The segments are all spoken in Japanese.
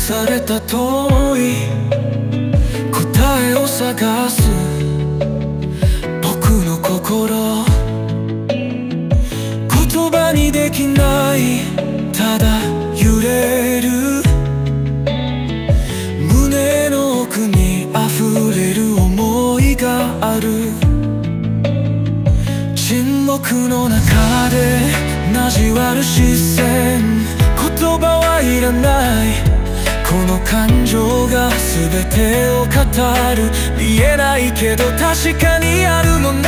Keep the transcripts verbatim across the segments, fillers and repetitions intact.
された遠い答えを探す僕の心、言葉にできない、ただ揺れる胸の奥に溢れる想いがある。沈黙の中で交わる視線、言葉はいらない、この感情が全てを語る。見えないけど確かにあるもの、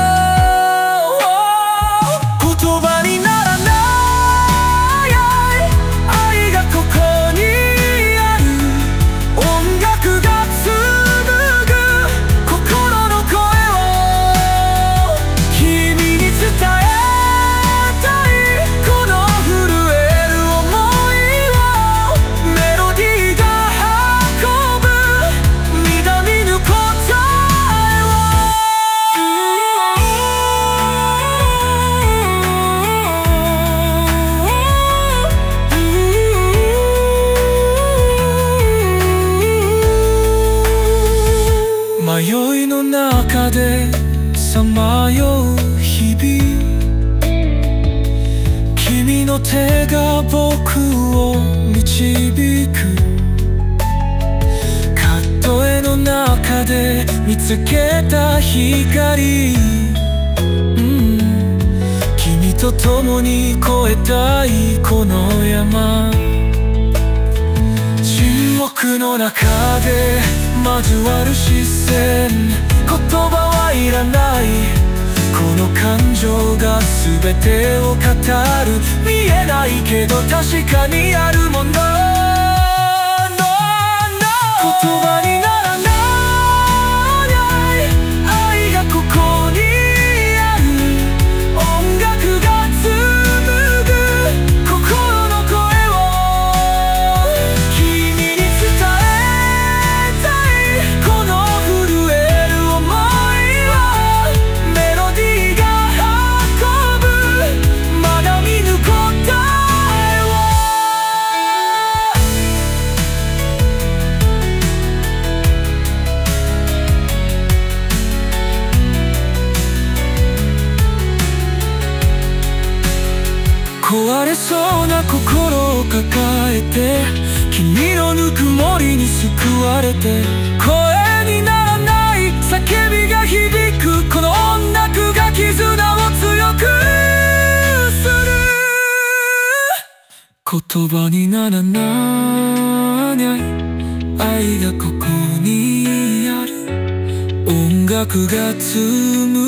言葉にならない愛がここにある。音楽が紡ぐ心の声を君に伝えたい。この震える想いをメロディーが運ぶ、乱みぬ答えを。迷いの中でさまよう日々、君の手が僕を導く。葛藤の中で見つけた光、うん、君と共に越えたいこの山。沈黙の中で交わる視線、言葉はいらない、この感情が全てを語る。見えないけど確かにあるもの、言葉にならない愛がここにある。音楽が紡ぐ心の声を君に伝えたい。この震える想いはメロディーが運ぶ、まだ見ぬ答えを。壊れそうな心を抱えて、君のぬくもりに救われて、声にならない叫びが響く。この音楽が絆を強くする。言葉にならない愛がここにある。音楽が紡